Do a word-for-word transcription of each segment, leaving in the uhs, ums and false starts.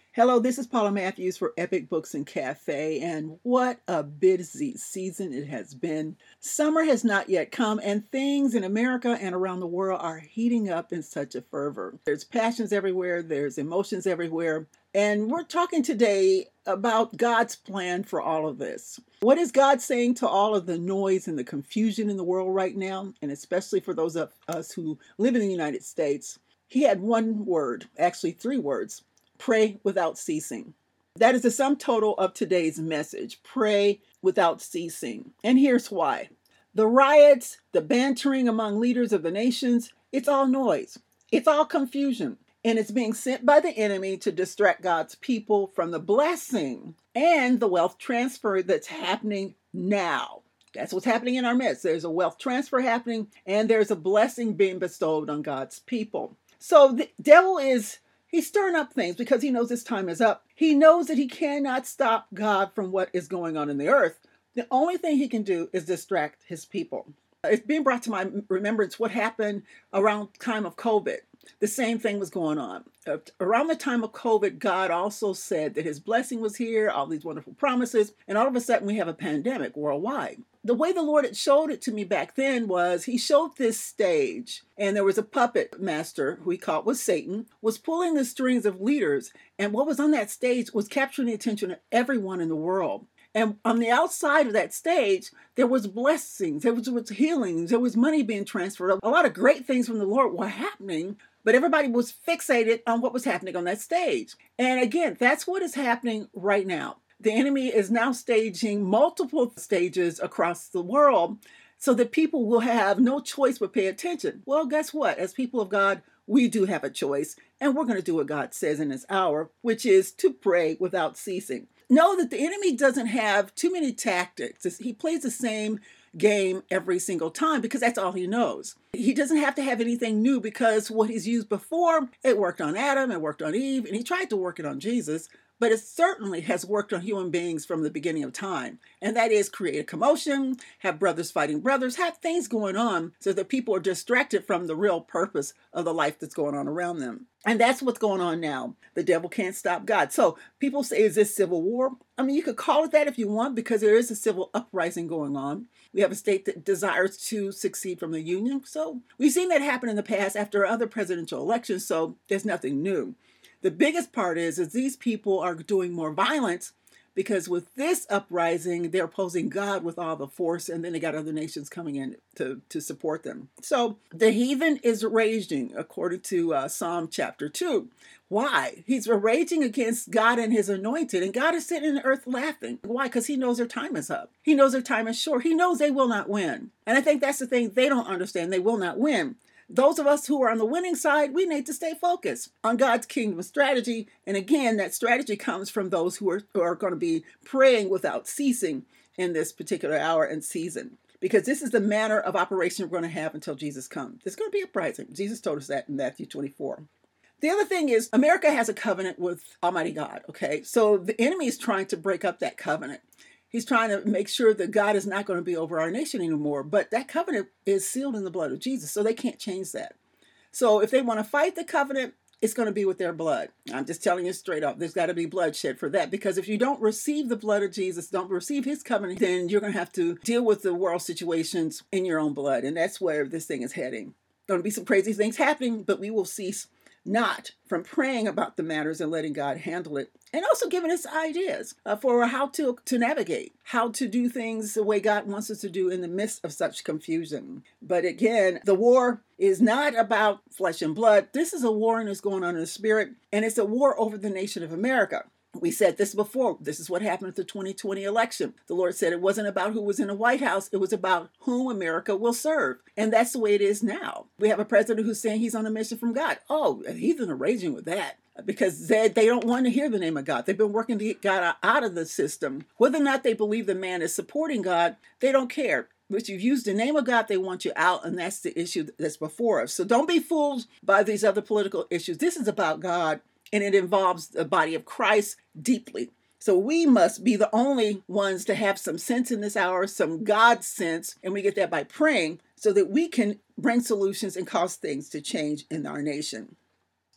Hello, this is Paula Matthews for Epic Books and Cafe, and what a busy season it has been. Summer has not yet come, and things in America and around the world are heating up in such a fervor. There's passions everywhere, there's emotions everywhere, and we're talking today about God's plan for all of this. What is God saying to all of the noise and the confusion in the world right now, and especially for those of us who live in the United States? He had one word, actually three words. Pray without ceasing. That is the sum total of today's message. Pray without ceasing. And here's why. The riots, the bantering among leaders of the nations, it's all noise. It's all confusion. And it's being sent by the enemy to distract God's people from the blessing and the wealth transfer that's happening now. That's what's happening in our midst. There's a wealth transfer happening, and there's a blessing being bestowed on God's people. So the devil is He's stirring up things because he knows his time is up. He knows that he cannot stop God from what is going on in the earth. The only thing he can do is distract his people. It's being brought to my remembrance what happened around time of COVID. The same thing was going on. Uh, around the time of COVID, God also said that his blessing was here, all these wonderful promises, and all of a sudden we have a pandemic worldwide. The way the Lord had showed it to me back then was he showed this stage, and there was a puppet master who he called was Satan, was pulling the strings of leaders, and what was on that stage was capturing the attention of everyone in the world. And on the outside of that stage, there was blessings, there was, there was healings, there was money being transferred. A lot of great things from the Lord were happening, but everybody was fixated on what was happening on that stage. And again, that's what is happening right now. The enemy is now staging multiple stages across the world so that people will have no choice but pay attention. Well, guess what? As people of God, we do have a choice, and we're going to do what God says in this hour, which is to pray without ceasing. Know that the enemy doesn't have too many tactics. He plays the same game every single time because that's all he knows. He doesn't have to have anything new because what he's used before, it worked on Adam, it worked on Eve, and he tried to work it on Jesus, but it certainly has worked on human beings from the beginning of time. And that is create a commotion, have brothers fighting brothers, have things going on so that people are distracted from the real purpose of the life that's going on around them. And that's what's going on now. The devil can't stop God. So people say, is this civil war? I mean, you could call it that if you want, because there is a civil uprising going on. We have a state that desires to succeed from the union. So we've seen that happen in the past after other presidential elections. So there's nothing new. The biggest part is, is these people are doing more violence because with this uprising, they're opposing God with all the force, and then they got other nations coming in to, to support them. So the heathen is raging, according to uh, Psalm chapter two. Why? He's raging against God and his anointed, and God is sitting in the earth laughing. Why? Because he knows their time is up. He knows their time is short. He knows they will not win. And I think that's the thing they don't understand. They will not win. Those of us who are on the winning side, we need to stay focused on God's kingdom strategy. And again, that strategy comes from those who are, who are going to be praying without ceasing in this particular hour and season. Because this is the manner of operation we're going to have until Jesus comes. There's going to be uprising. Jesus told us that in Matthew twenty-four. The other thing is America has a covenant with Almighty God, okay? So the enemy is trying to break up that covenant. He's trying to make sure that God is not going to be over our nation anymore. But that covenant is sealed in the blood of Jesus, so they can't change that. So if they want to fight the covenant, it's going to be with their blood. I'm just telling you straight up. There's got to be bloodshed for that. Because if you don't receive the blood of Jesus, don't receive his covenant, then you're going to have to deal with the world situations in your own blood. And that's where this thing is heading. Going to be some crazy things happening, but we will cease not from praying about the matters and letting God handle it, and also giving us ideas uh, for how to, to navigate, how to do things the way God wants us to do in the midst of such confusion. But again, the war is not about flesh and blood. This is a war and it's going on in the spirit, and it's a war over the nation of America. We said this before. This is what happened at the twenty twenty election. The Lord said it wasn't about who was in the White House. It was about whom America will serve. And that's the way it is now. We have a president who's saying he's on a mission from God. Oh, he's in a raging with that because they, they don't want to hear the name of God. They've been working to get God out of the system. Whether or not they believe the man is supporting God, they don't care. But you've used the name of God, they want you out, and that's the issue that's before us. So don't be fooled by these other political issues. This is about God. And it involves the body of Christ deeply. So we must be the only ones to have some sense in this hour, some God sense, and we get that by praying so that we can bring solutions and cause things to change in our nation.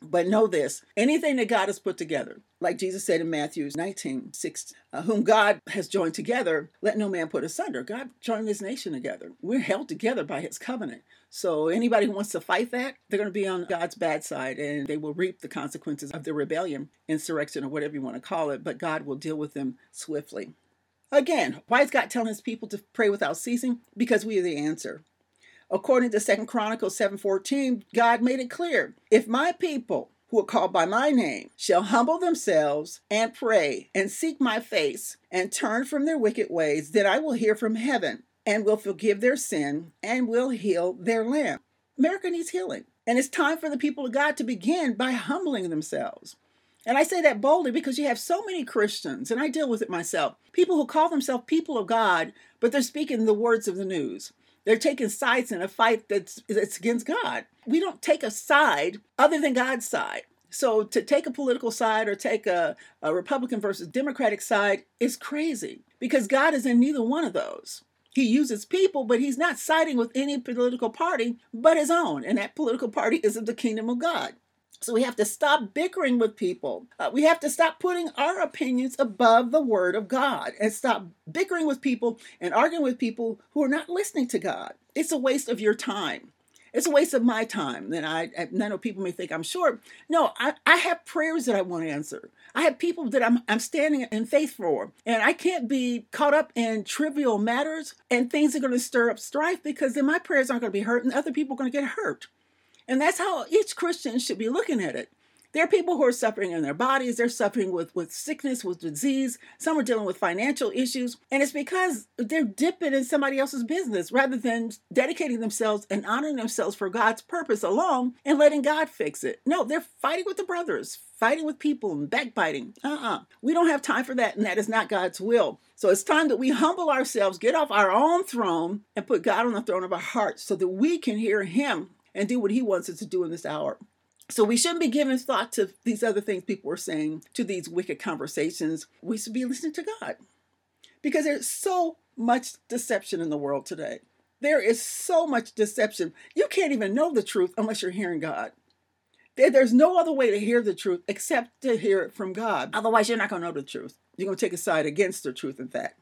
But know this, anything that God has put together, like Jesus said in Matthew nineteen six, uh, whom God has joined together, let no man put asunder. God joined this nation together. We're held together by his covenant. So anybody who wants to fight that, they're going to be on God's bad side, and they will reap the consequences of their rebellion, insurrection, or whatever you want to call it, but God will deal with them swiftly. Again, why is God telling his people to pray without ceasing? Because we are the answer. According to Second Chronicles seven fourteen, God made it clear, if my people who are called by my name shall humble themselves and pray and seek my face and turn from their wicked ways, then I will hear from heaven and will forgive their sin and will heal their land. America needs healing. And it's time for the people of God to begin by humbling themselves. And I say that boldly because you have so many Christians, and I deal with it myself, people who call themselves people of God, but they're speaking the words of the news. They're taking sides in a fight that's, that's against God. We don't take a side other than God's side. So to take a political side or take a, a Republican versus Democratic side is crazy because God is in neither one of those. He uses people, but he's not siding with any political party but his own. And that political party is of the kingdom of God. So we have to stop bickering with people. Uh, we have to stop putting our opinions above the word of God and stop bickering with people and arguing with people who are not listening to God. It's a waste of your time. It's a waste of my time. And I, I know people may think I'm short. No, I, I have prayers that I want to answer. I have people that I'm, I'm standing in faith for. And I can't be caught up in trivial matters and things are going to stir up strife because then my prayers aren't going to be heard and other people are going to get hurt. And that's how each Christian should be looking at it. There are people who are suffering in their bodies. They're suffering with, with sickness, with disease. Some are dealing with financial issues. And it's because they're dipping in somebody else's business rather than dedicating themselves and honoring themselves for God's purpose alone and letting God fix it. No, they're fighting with the brothers, fighting with people and backbiting. Uh-uh. We don't have time for that, and that is not God's will. So it's time that we humble ourselves, get off our own throne, and put God on the throne of our hearts so that we can hear him and do what he wants us to do in this hour. So we shouldn't be giving thought to these other things people are saying, to these wicked conversations. We should be listening to God. Because there's so much deception in the world today. There is so much deception. You can't even know the truth unless you're hearing God. There's no other way to hear the truth except to hear it from God. Otherwise, you're not going to know the truth. You're going to take a side against the truth, in fact.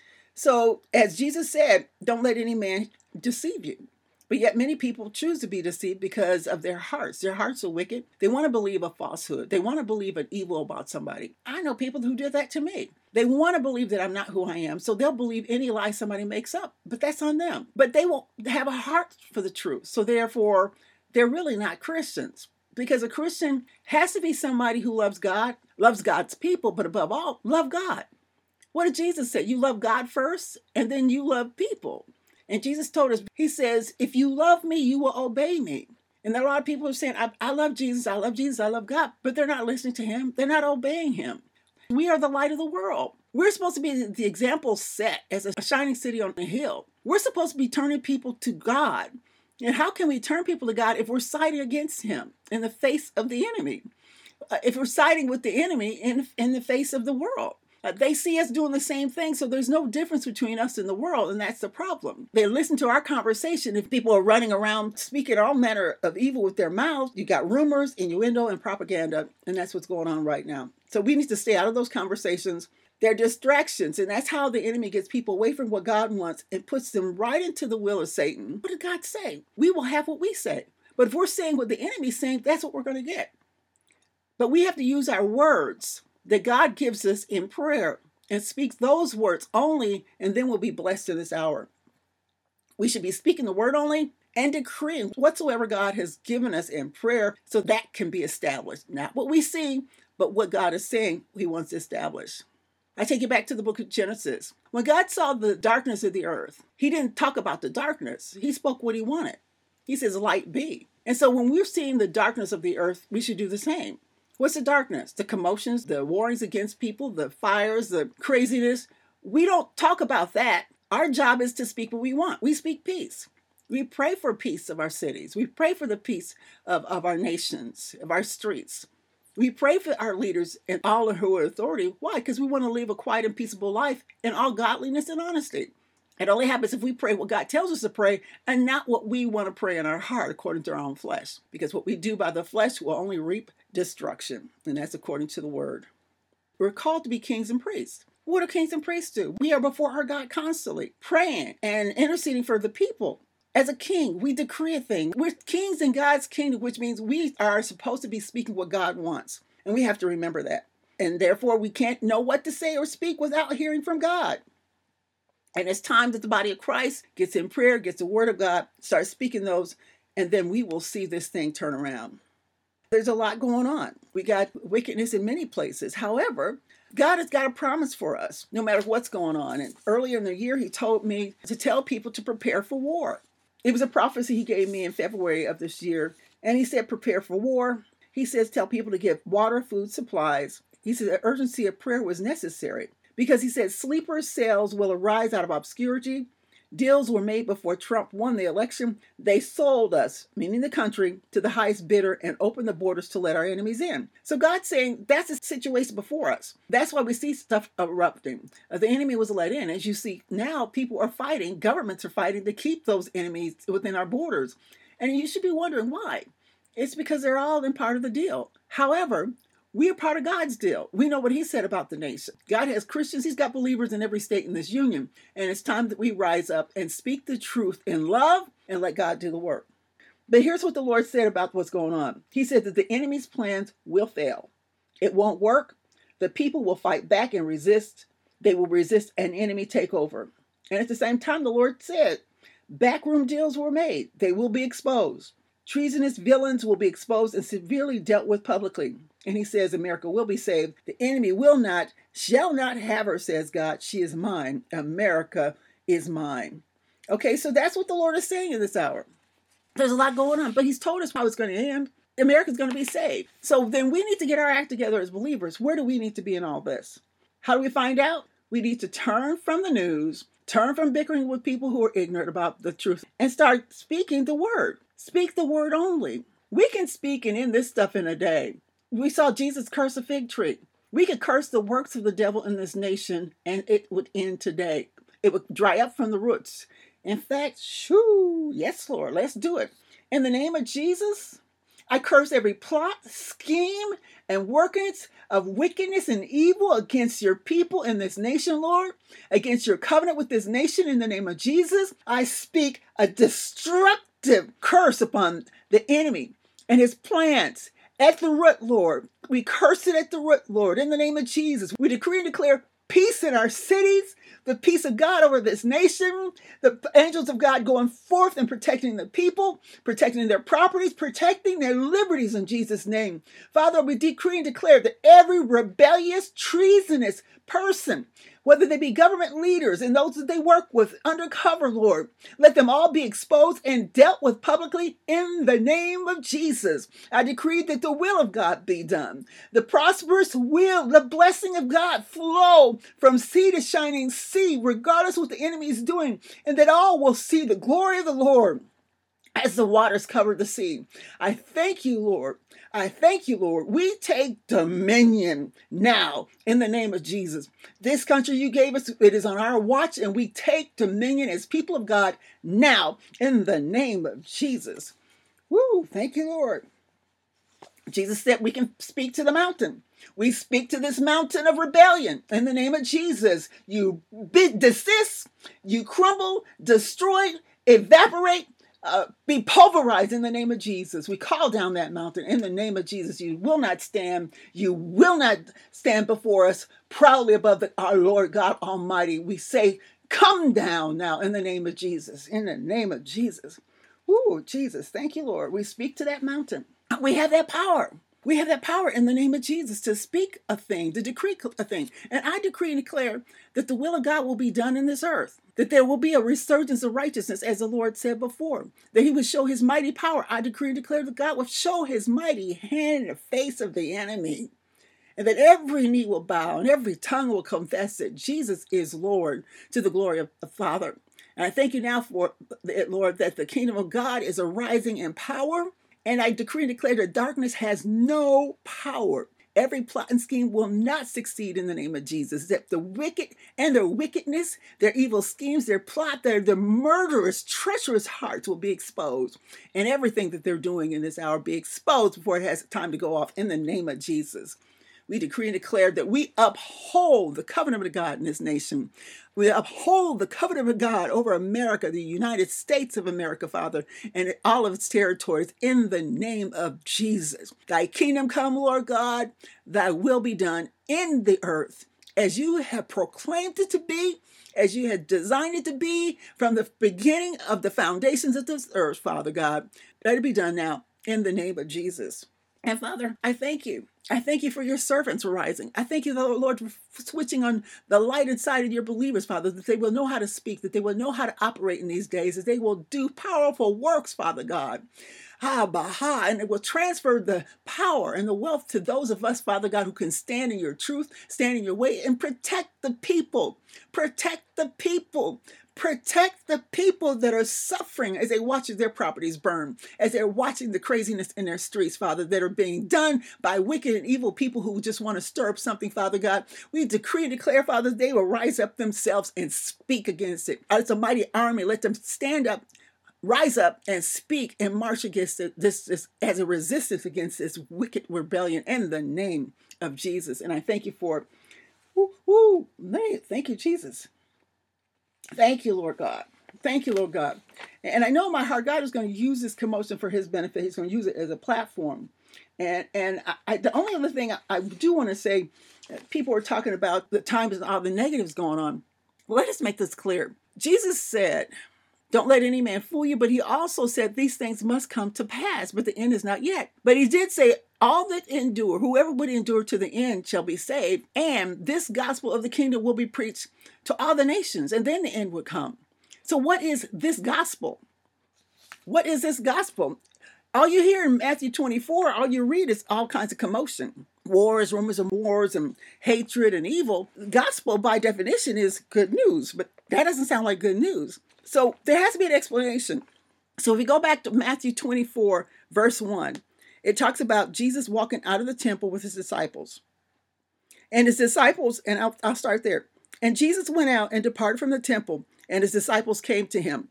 So, as Jesus said, don't let any man deceive you. But yet many people choose to be deceived because of their hearts. Their hearts are wicked. They want to believe a falsehood. They want to believe an evil about somebody. I know people who did that to me. They want to believe that I'm not who I am, so they'll believe any lie somebody makes up. But that's on them. But they won't have a heart for the truth. So therefore, they're really not Christians. Because a Christian has to be somebody who loves God, loves God's people, but above all, love God. What did Jesus say? You love God first, and then you love people. And Jesus told us, he says, if you love me, you will obey me. And there are a lot of people who are saying, I, I love Jesus, I love Jesus, I love God, but they're not listening to him. They're not obeying him. We are the light of the world. We're supposed to be the example set as a shining city on a hill. We're supposed to be turning people to God. And how can we turn people to God if we're siding against him in the face of the enemy? Uh, if we're siding with the enemy in, in the face of the world? Uh, they see us doing the same thing, so there's no difference between us and the world, and that's the problem. They listen to our conversation. If people are running around speaking all manner of evil with their mouths, you got rumors, innuendo, and propaganda, and that's what's going on right now. So we need to stay out of those conversations. They're distractions, and that's how the enemy gets people away from what God wants and puts them right into the will of Satan. What did God say? We will have what we say. But if we're saying what the enemy's saying, that's what we're going to get. But we have to use our words that God gives us in prayer and speak those words only, and then we'll be blessed in this hour. We should be speaking the word only and decreeing whatsoever God has given us in prayer so that can be established. Not what we see, but what God is saying he wants to establish. I take you back to the book of Genesis. When God saw the darkness of the earth, he didn't talk about the darkness. He spoke what he wanted. He says, light be. And so when we're seeing the darkness of the earth, we should do the same. What's the darkness? The commotions, the warrings against people, the fires, the craziness. We don't talk about that. Our job is to speak what we want. We speak peace. We pray for peace of our cities. We pray for the peace of, of our nations, of our streets. We pray for our leaders and all who are authority. Why? Because we want to live a quiet and peaceable life in all godliness and honesty. It only happens if we pray what God tells us to pray and not what we want to pray in our heart according to our own flesh. Because what we do by the flesh will only reap destruction. And that's according to the word. We're called to be kings and priests. What do kings and priests do? We are before our God constantly, praying and interceding for the people. As a king, we decree a thing. We're kings in God's kingdom, which means we are supposed to be speaking what God wants. And we have to remember that. And therefore, we can't know what to say or speak without hearing from God. And it's time that the body of Christ gets in prayer, gets the word of God, starts speaking those, and then we will see this thing turn around. There's a lot going on. We got wickedness in many places. However, God has got a promise for us, no matter what's going on. And earlier in the year, he told me to tell people to prepare for war. It was a prophecy he gave me in February of this year. And he said, prepare for war. He says, tell people to give water, food, supplies. He said the urgency of prayer was necessary because he said sleeper cells will arise out of obscurity. Deals were made before Trump won the election. They sold us, meaning the country, to the highest bidder and opened the borders to let our enemies in. So God's saying that's the situation before us. That's why we see stuff erupting. Uh, the enemy was let in. As you see now, people are fighting, governments are fighting to keep those enemies within our borders. And you should be wondering why. It's because they're all in part of the deal. However, we are part of God's deal. We know what he said about the nation. God has Christians. He's got believers in every state in this union. And it's time that we rise up and speak the truth in love and let God do the work. But here's what the Lord said about what's going on. He said that the enemy's plans will fail. It won't work. The people will fight back and resist. They will resist an enemy takeover. And at the same time, the Lord said, backroom deals were made. They will be exposed. Treasonous villains will be exposed and severely dealt with publicly. And he says America will be saved. The enemy will not, shall not have her, says God. She is mine. America is mine. Okay, so that's what the Lord is saying in this hour. There's a lot going on, but he's told us how it's going to end. America's going to be saved. So then we need to get our act together as believers. Where do we need to be in all this? How do we find out? We need to turn from the news, turn from bickering with people who are ignorant about the truth, and start speaking the word. Speak the word only. We can speak and end this stuff in a day. We saw Jesus curse a fig tree. We could curse the works of the devil in this nation and it would end today. It would dry up from the roots. In fact, shoo, yes, Lord, let's do it. In the name of Jesus, I curse every plot, scheme, and workings of wickedness and evil against your people in this nation, Lord, against your covenant with this nation in the name of Jesus. I speak a destructive curse upon the enemy and his plans. At the root, Lord. We curse it at the root, Lord, in the name of Jesus. We decree and declare peace in our cities, the peace of God over this nation, the angels of God going forth and protecting the people, protecting their properties, protecting their liberties in Jesus' name. Father, we decree and declare that every rebellious, treasonous person, whether they be government leaders and those that they work with undercover, Lord, let them all be exposed and dealt with publicly in the name of Jesus. I decree that the will of God be done. The prosperous will, the blessing of God flow from sea to shining sea, regardless of what the enemy is doing, and that all will see the glory of the Lord as the waters cover the sea. I thank you, Lord. I thank you, Lord. We take dominion now in the name of Jesus. This country you gave us, it is on our watch, and we take dominion as people of God now in the name of Jesus. Woo, thank you, Lord. Jesus said we can speak to the mountain. We speak to this mountain of rebellion in the name of Jesus. You desist, you crumble, destroy, evaporate, Uh, be pulverized in the name of Jesus. We call down that mountain in the name of Jesus. You will not stand. You will not stand before us proudly above the, our Lord God Almighty. We say, come down now in the name of Jesus. In the name of Jesus. Ooh, Jesus. Thank you, Lord. We speak to that mountain. We have that power. We have that power in the name of Jesus to speak a thing, to decree a thing. And I decree and declare that the will of God will be done in this earth, that there will be a resurgence of righteousness, as the Lord said before, that he would show his mighty power. I decree and declare that God will show his mighty hand in the face of the enemy, and that every knee will bow and every tongue will confess that Jesus is Lord to the glory of the Father. And I thank you now for it, Lord, that the kingdom of God is arising in power. And I decree and declare that darkness has no power Every plot and scheme will not succeed in the name of Jesus. That the wicked and their wickedness, their evil schemes, their plot, their, their murderous, treacherous hearts will be exposed. And everything that they're doing in this hour be exposed before it has time to go off in the name of Jesus. We decree and declare that we uphold the covenant of God in this nation. We uphold the covenant of God over America, the United States of America, Father, and all of its territories in the name of Jesus. Thy kingdom come, Lord God, thy will be done in the earth as you have proclaimed it to be, as you had designed it to be from the beginning of the foundations of this earth, Father God. Let it be done now in the name of Jesus. And Father, I thank you. I thank you for your servants rising. I thank you, Lord, for switching on the light inside of your believers, Father, that they will know how to speak, that they will know how to operate in these days, that they will do powerful works, Father God. Ha, baha, and it will transfer the power and the wealth to those of us, Father God, who can stand in your truth, stand in your way, and protect the people. Protect the people. Protect the people that are suffering as they watch their properties burn, as they're watching the craziness in their streets, Father, that are being done by wicked and evil people who just want to stir up something, Father God. We decree and declare, Father, they will rise up themselves and speak against it. As a mighty army, let them stand up, rise up and speak and march against it, this, this as a resistance against this wicked rebellion in the name of Jesus. And I thank you for it. Woo, woo, man, thank you, Jesus. Thank you, Lord God. Thank you, Lord God. And I know in my heart, God is going to use this commotion for his benefit. He's going to use it as a platform. And and I, I, the only other thing I, I do want to say, people are talking about the times and all the negatives going on. Well, let us make this clear. Jesus said, don't let any man fool you, but he also said these things must come to pass, but the end is not yet. But he did say, all that endure, whoever would endure to the end shall be saved, and this gospel of the kingdom will be preached to all the nations, and then the end would come. So what is this gospel? What is this gospel? All you hear in Matthew twenty-four, all you read is all kinds of commotion. Wars, rumors of wars, and hatred and evil. Gospel, by definition, is good news, but that doesn't sound like good news. So there has to be an explanation. So if we go back to Matthew twenty-four, verse one, it talks about Jesus walking out of the temple with his disciples. And his disciples, and I'll, I'll start there. And Jesus went out and departed from the temple, and his disciples came to him.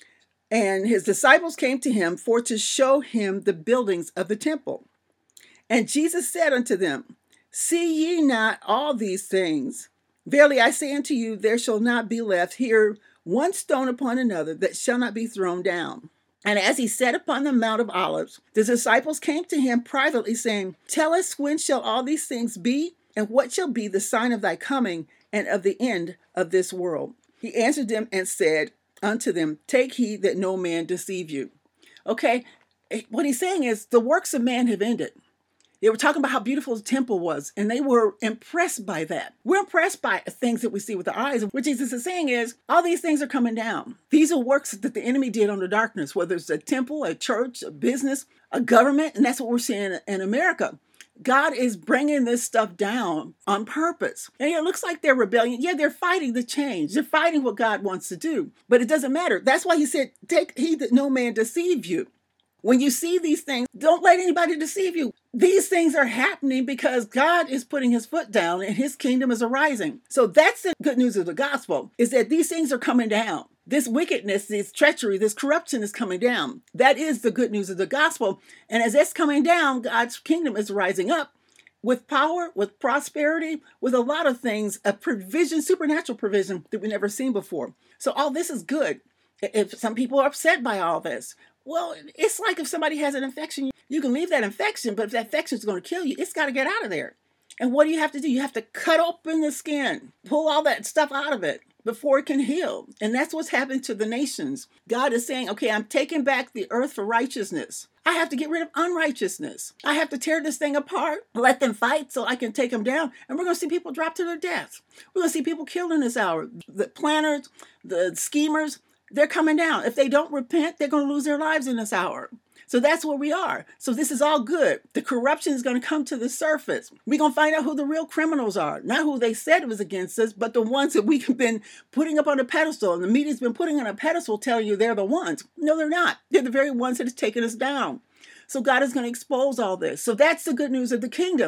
And his disciples came to him for to show him the buildings of the temple. And Jesus said unto them, see ye not all these things? Verily I say unto you, there shall not be left here one stone upon another that shall not be thrown down. And as he sat upon the Mount of Olives, the disciples came to him privately, saying, tell us, when shall all these things be? And what shall be the sign of thy coming and of the end of this world? He answered them and said unto them, take heed that no man deceive you. Okay, what he's saying is the works of man have ended. They were talking about how beautiful the temple was, and they were impressed by that. We're impressed by things that we see with our eyes. And what Jesus is saying is, all these things are coming down. These are works that the enemy did on the darkness, whether it's a temple, a church, a business, a government, and that's what we're seeing in America. God is bringing this stuff down on purpose. And it looks like they're rebellion. Yeah, they're fighting the change. They're fighting what God wants to do. But it doesn't matter. That's why he said, take heed that no man deceive you. When you see these things, don't let anybody deceive you. These things are happening because God is putting his foot down and his kingdom is arising. So that's the good news of the gospel, is that these things are coming down. This wickedness, this treachery, this corruption is coming down. That is the good news of the gospel. And as it's coming down, God's kingdom is rising up with power, with prosperity, with a lot of things, a provision, supernatural provision that we've never seen before. So all this is good. If some people are upset by all this, well, it's like if somebody has an infection, you can leave that infection, but if that infection is going to kill you, it's got to get out of there. And what do you have to do? You have to cut open the skin, pull all that stuff out of it before it can heal. And that's what's happened to the nations. God is saying, okay, I'm taking back the earth for righteousness. I have to get rid of unrighteousness. I have to tear this thing apart, let them fight so I can take them down. And we're going to see people drop to their deaths. We're going to see people killed in this hour. The planners, the schemers, they're coming down. If they don't repent, they're going to lose their lives in this hour. So that's where we are. So this is all good. The corruption is going to come to the surface. We're going to find out who the real criminals are. Not who they said was against us, but the ones that we've been putting up on a pedestal. And the media's been putting on a pedestal telling you they're the ones. No, they're not. They're the very ones that have taken us down. So God is going to expose all this. So that's the good news of the kingdom.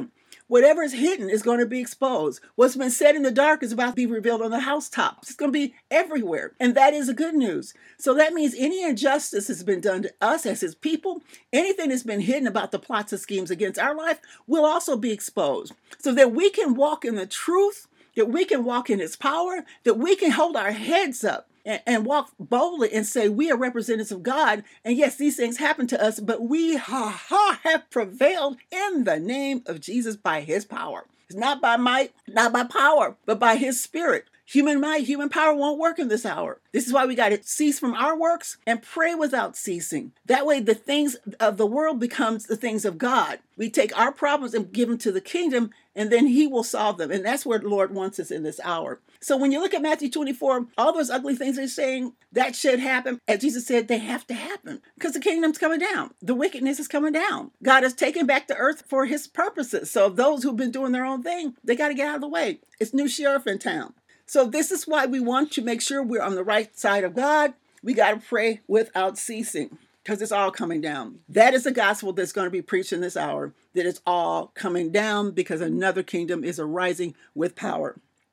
Whatever is hidden is going to be exposed. What's been said in the dark is about to be revealed on the housetops. It's going to be everywhere. And that is the good news. So that means any injustice has been done to us as his people, anything that's been hidden about the plots and schemes against our life will also be exposed. So that we can walk in the truth, that we can walk in his power, that we can hold our heads up and, and walk boldly and say we are representatives of God. And yes, these things happen to us, but we ha, ha, have prevailed in the name of Jesus by his power. It's not by might, not by power, but by his spirit. Human might, human power won't work in this hour. This is why we got to cease from our works and pray without ceasing. That way the things of the world becomes the things of God. We take our problems and give them to the kingdom, and then he will solve them. And that's where the Lord wants us in this hour. So when you look at Matthew twenty-four, all those ugly things they're saying, that should happen. As Jesus said, they have to happen because the kingdom's coming down. The wickedness is coming down. God is taking back the earth for his purposes. So those who've been doing their own thing, they got to get out of the way. It's new sheriff in town. So this is why we want to make sure we're on the right side of God. We got to pray without ceasing because it's all coming down. That is the gospel that's going to be preached in this hour, that it's all coming down because another kingdom is arising with power.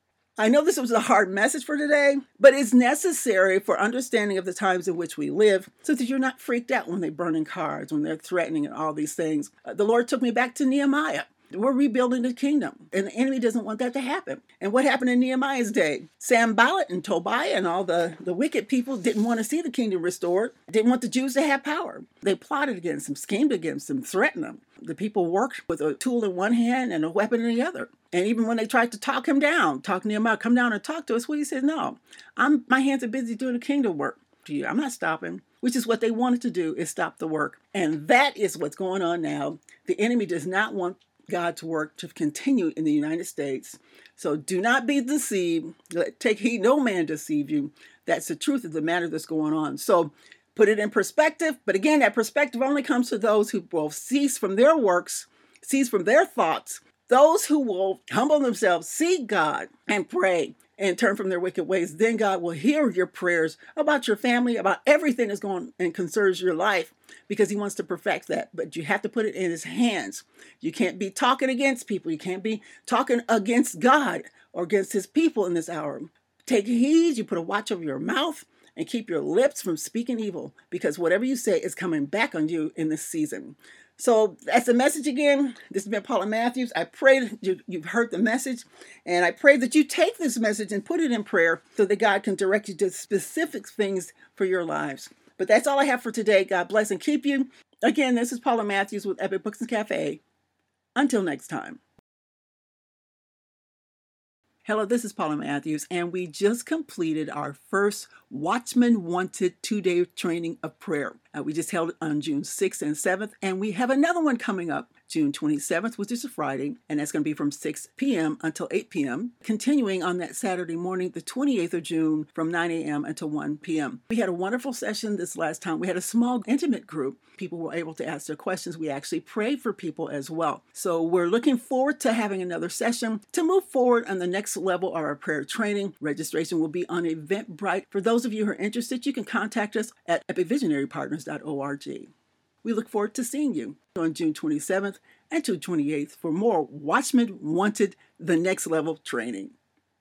I know this was a hard message for today, but it's necessary for understanding of the times in which we live so that you're not freaked out when they're burning cars, when they're threatening and all these things. Uh, the Lord took me back to Nehemiah. We're rebuilding the kingdom, and the enemy doesn't want that to happen. And what happened in Nehemiah's day? Sanballat and Tobiah and all the, the wicked people didn't want to see the kingdom restored, didn't want the Jews to have power. They plotted against them, schemed against them, threatened them. The people worked with a tool in one hand and a weapon in the other. And even when they tried to talk him down, talk Nehemiah, come down and talk to us, well, he said, no, I'm my hands are busy doing the kingdom work. I'm not stopping, which is what they wanted to do, is stop the work. And that is what's going on now. The enemy does not want God's work to continue in the United States. So do not be deceived. Let, take heed, no man deceive you. That's the truth of the matter that's going on. So put it in perspective. But again, that perspective only comes to those who will cease from their works, cease from their thoughts, those who will humble themselves, seek God, and pray and turn from their wicked ways. Then God will hear your prayers about your family, about everything that's going and concerns your life, because he wants to perfect that. But you have to put it in his hands. You can't be talking against people. You can't be talking against God or against his people in this hour. Take heed. You put a watch over your mouth and keep your lips from speaking evil, because whatever you say is coming back on you in this season. So that's the message again. This has been Paula Matthews. I pray that you, you've heard the message, and I pray that you take this message and put it in prayer so that God can direct you to specific things for your lives. But that's all I have for today. God bless and keep you. Again, this is Paula Matthews with Epic Books and Cafe. Until next time. Hello, this is Paula Matthews, and we just completed our first Watchman Wanted two-day training of prayer. Uh, we just held it on June sixth and seventh, and we have another one coming up June twenty-seventh, which is a Friday, and that's going to be from six p.m. until eight p.m., continuing on that Saturday morning, the twenty-eighth of June, from nine a.m. until one p.m. We had a wonderful session this last time. We had a small, intimate group. People were able to ask their questions. We actually prayed for people as well. So we're looking forward to having another session to move forward on the next level of our prayer training. Registration will be on Eventbrite. For those of you who are interested, you can contact us at epic visionary partners dot org. We look forward to seeing you on June twenty-seventh and June twenty-eighth for more Watchmen Wanted, the Next Level training.